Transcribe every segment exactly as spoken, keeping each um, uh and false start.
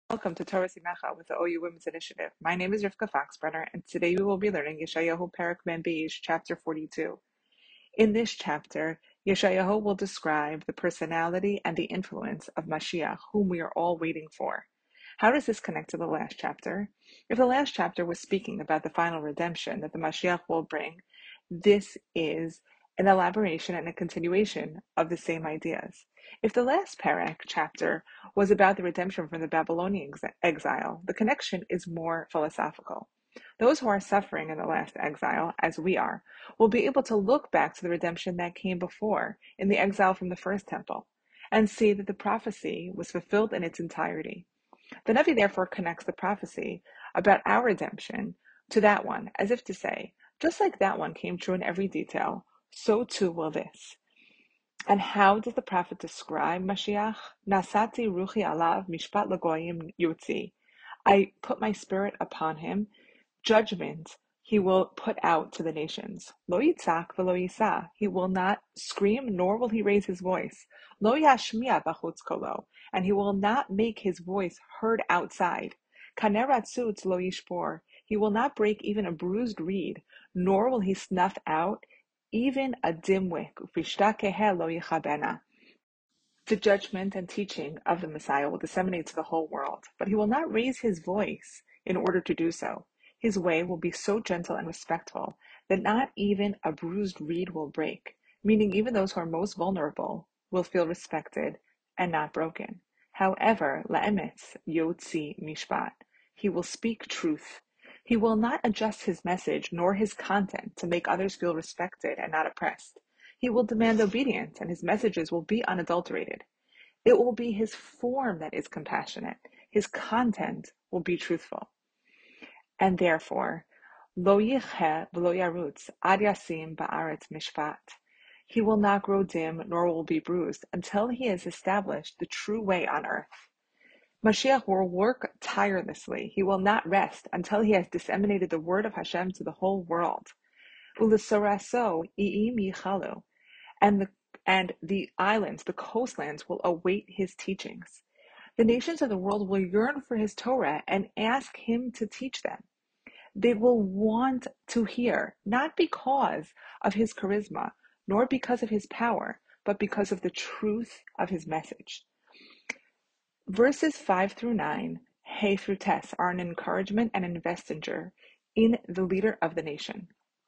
Welcome to Torah Simacha with the O U Women's Initiative. My name is Rivka Foxbrenner, and today we will be learning Yeshayahu Perek Ben Beish, chapter forty-two. In this chapter, Yeshayahu will describe the personality and the influence of Mashiach, whom we are all waiting for. How does this connect to the last chapter? If the last chapter was speaking about the final redemption that the Mashiach will bring, this is an elaboration and a continuation of the same ideas. If the last Perek chapter was about the redemption from the Babylonian exile, the connection is more philosophical. Those who are suffering in the last exile, as we are, will be able to look back to the redemption that came before in the exile from the first temple and see that the prophecy was fulfilled in its entirety. The Navi therefore connects the prophecy about our redemption to that one, as if to say, just like that one came true in every detail, so too will this. And how does the prophet describe Mashiach? Nasati ruchi alav mishpat lagoyim yutzi. I put my spirit upon him, judgment he will put out to the nations. Lo yitzak v'lo yisa. He will not scream, nor will he raise his voice. Lo yashmiya b'chutz kolo. And he will not make his voice heard outside. Kaner ratzutz lo yishbor. He will not break even a bruised reed, nor will he snuff out even a dim wick. Ufishta kehel lo yichabena. The judgment and teaching of the Messiah will disseminate to the whole world, but he will not raise his voice in order to do so. His way will be so gentle and respectful that not even a bruised reed will break, meaning even those who are most vulnerable will feel respected and not broken. However, la'emetz yotzi mishpat, he will speak truth. He will not adjust his message nor his content to make others feel respected and not oppressed. He will demand obedience, and his messages will be unadulterated. It will be his form that is compassionate. His content will be truthful. And therefore, lo yicheh v'lo yarutz ad yasim ba'aretz mishpat. He will not grow dim, nor will be bruised, until he has established the true way on earth. Mashiach will work tirelessly. He will not rest until he has disseminated the word of Hashem to the whole world. Ulesoraso i'im yichalu. And the and the islands, the coastlands, will await his teachings. The nations of the world will yearn for his Torah and ask him to teach them. They will want to hear, not because of his charisma, nor because of his power, but because of the truth of his message. Verses five through nine, Hey through Tes, are an encouragement and investiture in the leader of the nation.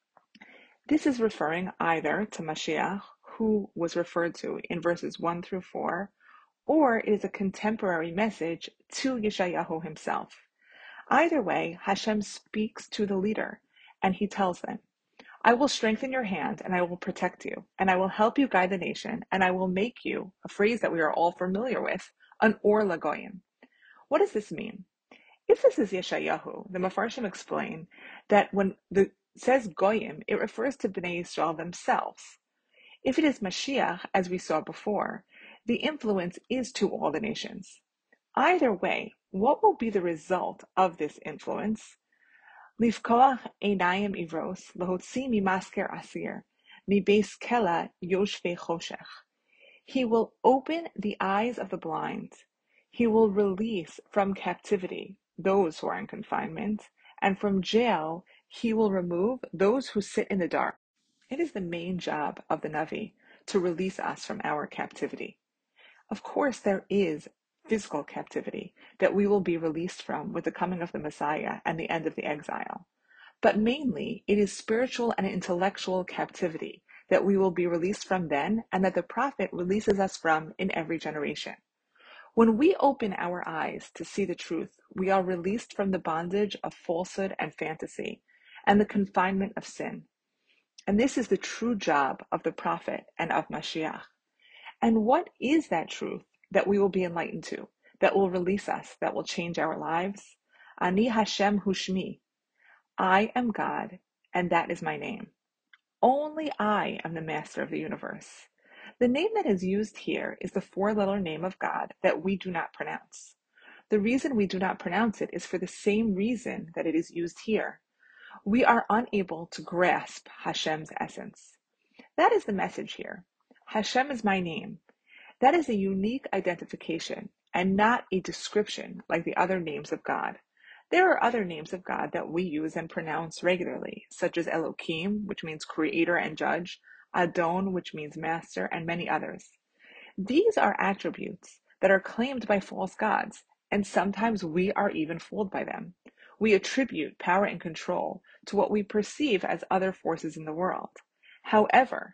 This is referring either to Mashiach, who was referred to in verses one through four, or it is a contemporary message to Yeshayahu himself. Either way, Hashem speaks to the leader, and he tells them, I will strengthen your hand, and I will protect you, and I will help you guide the nation, and I will make you, a phrase that we are all familiar with, an or lagoyim. What does this mean? If this is Yeshayahu, the Mefarshim explain that when the says goyim, it refers to Bnei Yisrael themselves. If it is Mashiach, as we saw before, the influence is to all the nations. Either way, what will be the result of this influence? Lifkoach einayim ivros, lahotzi mimasker asir, mibeis kela yoshvei choshech. He will open the eyes of the blind. He will release from captivity those who are in confinement, and from jail he will remove those who sit in the dark. It is the main job of the Navi to release us from our captivity. Of course, there is physical captivity that we will be released from with the coming of the Messiah and the end of the exile. But mainly, it is spiritual and intellectual captivity that we will be released from then, and that the prophet releases us from in every generation. When we open our eyes to see the truth, we are released from the bondage of falsehood and fantasy, and the confinement of sin. And this is the true job of the prophet and of Mashiach. And what is that truth that we will be enlightened to, that will release us, that will change our lives? Ani Hashem hu shmi. I am God, and that is my name. Only I am the master of the universe. The name that is used here is the four-letter name of God that we do not pronounce. The reason we do not pronounce it is for the same reason that it is used here. We are unable to grasp Hashem's essence. That is the message here. Hashem is my name. That is a unique identification, and not a description like the other names of God. There are other names of God that we use and pronounce regularly, such as Elohim, which means creator and judge, Adon, which means master, and many others. These are attributes that are claimed by false gods, and sometimes we are even fooled by them. We attribute power and control to what we perceive as other forces in the world. However,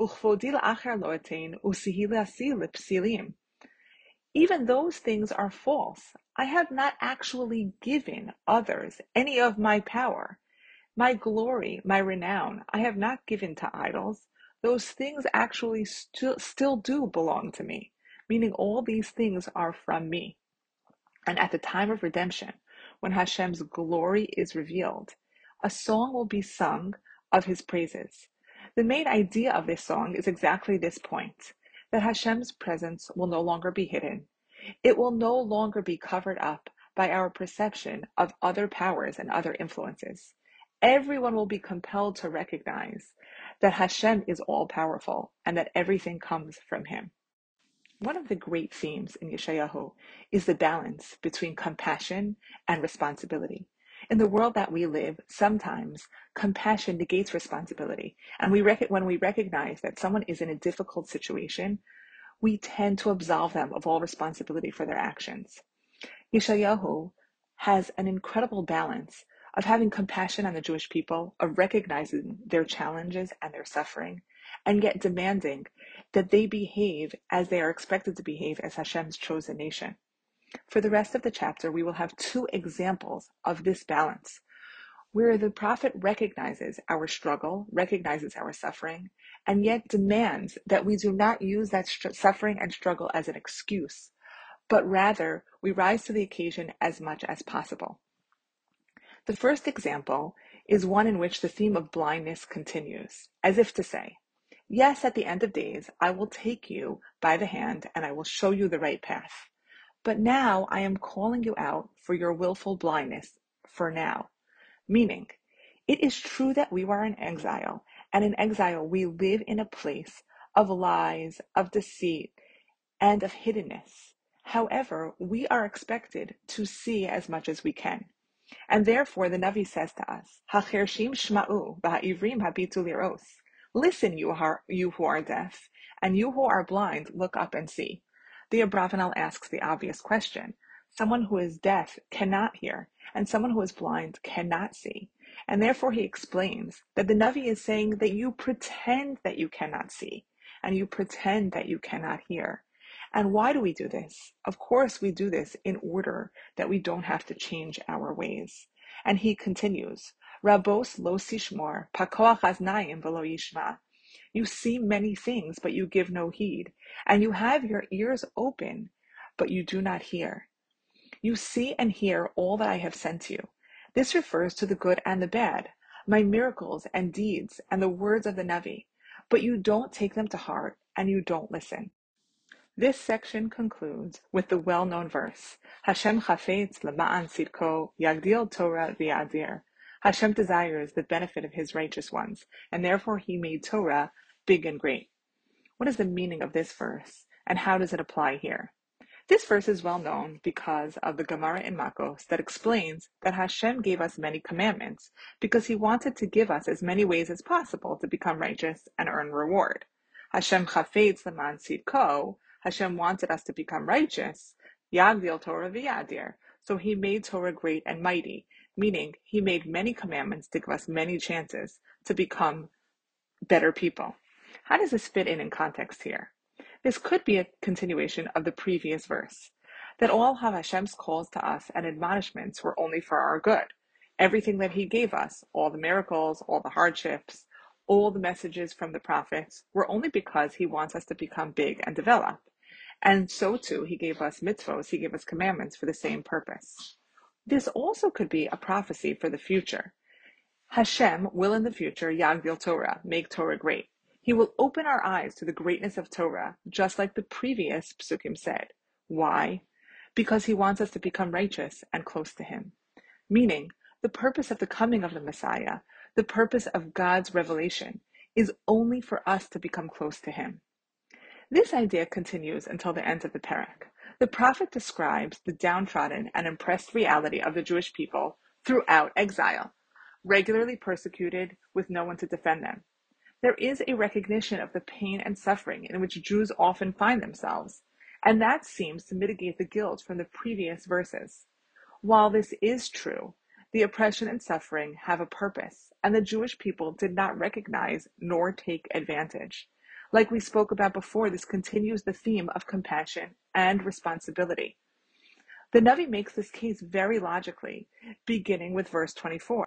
even those things are false. I have not actually given others any of my power. My glory, my renown, I have not given to idols. Those things actually stu- still do belong to me, meaning all these things are from me. And at the time of redemption, when Hashem's glory is revealed, a song will be sung of his praises. The main idea of this song is exactly this point, that Hashem's presence will no longer be hidden. It will no longer be covered up by our perception of other powers and other influences. Everyone will be compelled to recognize that Hashem is all-powerful and that everything comes from him. One of the great themes in Yeshayahu is the balance between compassion and responsibility. In the world that we live, sometimes compassion negates responsibility. And we rec- when we recognize that someone is in a difficult situation, we tend to absolve them of all responsibility for their actions. Yeshayahu has an incredible balance of having compassion on the Jewish people, of recognizing their challenges and their suffering, and yet demanding that they behave as they are expected to behave as Hashem's chosen nation. For the rest of the chapter, we will have two examples of this balance, where the prophet recognizes our struggle, recognizes our suffering, and yet demands that we do not use that st- suffering and struggle as an excuse, but rather we rise to the occasion as much as possible. The first example is one in which the theme of blindness continues, as if to say, yes, at the end of days, I will take you by the hand and I will show you the right path. But now I am calling you out for your willful blindness for now. Meaning, it is true that we were in exile, and in exile we live in a place of lies, of deceit, and of hiddenness. However, we are expected to see as much as we can. And therefore, the Navi says to us, "Hachershim shma'u, v'ha'ivrim habitu liros." Listen, you, are, you who are deaf, and you who are blind, look up and see. The Abravanel asks the obvious question. Someone who is deaf cannot hear, and someone who is blind cannot see. And therefore he explains that the Navi is saying that you pretend that you cannot see, and you pretend that you cannot hear. And why do we do this? Of course, we do this in order that we don't have to change our ways. And he continues, Rabos lo sishmor, pakoach aznayim velo yishma. You see many things, but you give no heed. And you have your ears open, but you do not hear. You see and hear all that I have sent you. This refers to the good and the bad, my miracles and deeds and the words of the Navi. But you don't take them to heart and you don't listen. This section concludes with the well-known verse, Hashem chafetz lema'an tzidko yagdil Torah v'yadir. Hashem desires the benefit of his righteous ones, and therefore he made Torah big and great. What is the meaning of this verse, and how does it apply here? This verse is well known because of the Gemara in Makos that explains that Hashem gave us many commandments because he wanted to give us as many ways as possible to become righteous and earn reward. Hashem chafetz leman tzidko, Hashem wanted us to become righteous, yagdil Torah v'yadir, so he made Torah great and mighty, meaning he made many commandments to give us many chances to become better people. How does this fit in in context here? This could be a continuation of the previous verse, that all of Hashem's calls to us and admonishments were only for our good. Everything that he gave us, all the miracles, all the hardships, all the messages from the prophets, were only because he wants us to become big and develop. And so too, he gave us mitzvos, he gave us commandments for the same purpose. This also could be a prophecy for the future. Hashem will in the future, Yagdil Torah, make Torah great. He will open our eyes to the greatness of Torah, just like the previous psukim said. Why? Because he wants us to become righteous and close to him. Meaning, the purpose of the coming of the Messiah, the purpose of God's revelation, is only for us to become close to him. This idea continues until the end of the parak. The prophet describes the downtrodden and oppressed reality of the Jewish people throughout exile, regularly persecuted with no one to defend them. There is a recognition of the pain and suffering in which Jews often find themselves, and that seems to mitigate the guilt from the previous verses. While this is true, the oppression and suffering have a purpose, and the Jewish people did not recognize nor take advantage. Like we spoke about before, this continues the theme of compassion and responsibility. The Navi makes this case very logically, beginning with verse twenty-four.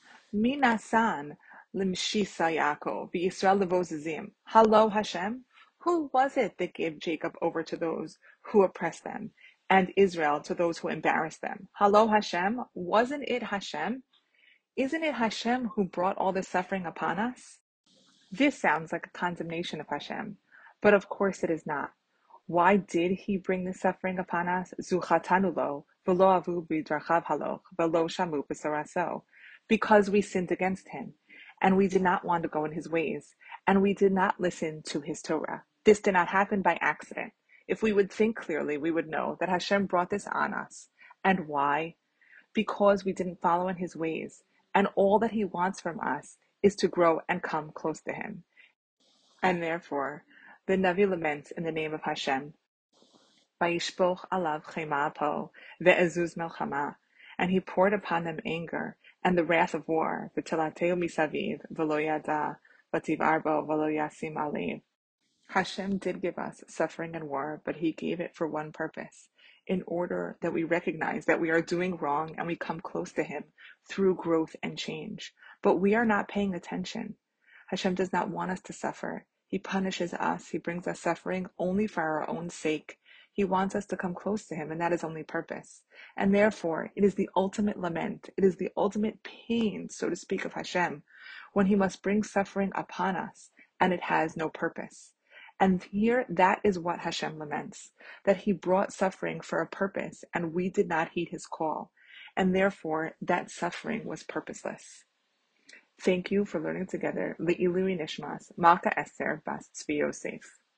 Minasan limshisa Yaakov, Yisrael levozizim. Hello Hashem. Who was it that gave Jacob over to those who oppressed them, and Israel to those who embarrassed them? Hello Hashem. Wasn't it Hashem? Isn't it Hashem who brought all this suffering upon us? This sounds like a condemnation of Hashem, but of course it is not. Why did he bring the suffering upon us? Zuchatanu lo, v'lo avu b'drachav haloch, v'lo shamu b'saraso. Because we sinned against him, and we did not want to go in his ways, and we did not listen to his Torah. This did not happen by accident. If we would think clearly, we would know that Hashem brought this on us. And why? Because we didn't follow in his ways, and all that he wants from us is to grow and come close to him. And therefore, the Navi laments in the name of Hashem. Vayishpoch alav chema po ve'ezuz melchama, and he poured upon them anger and the wrath of war. V'tilateu misaviv v'lo yada v'tivarbo v'lo yasim alev. Hashem did give us suffering and war, but he gave it for one purpose, in order that we recognize that we are doing wrong and we come close to him through growth and change. But we are not paying attention. Hashem does not want us to suffer. He punishes us. He brings us suffering only for our own sake. He wants us to come close to him, and that is only purpose. And therefore, it is the ultimate lament. It is the ultimate pain, so to speak, of Hashem, when he must bring suffering upon us, and it has no purpose. And here, that is what Hashem laments, that he brought suffering for a purpose, and we did not heed his call. And therefore, that suffering was purposeless. Thank you for learning together Le'ilui Nishmas, Malka Esther Bas Tzvi Yosef.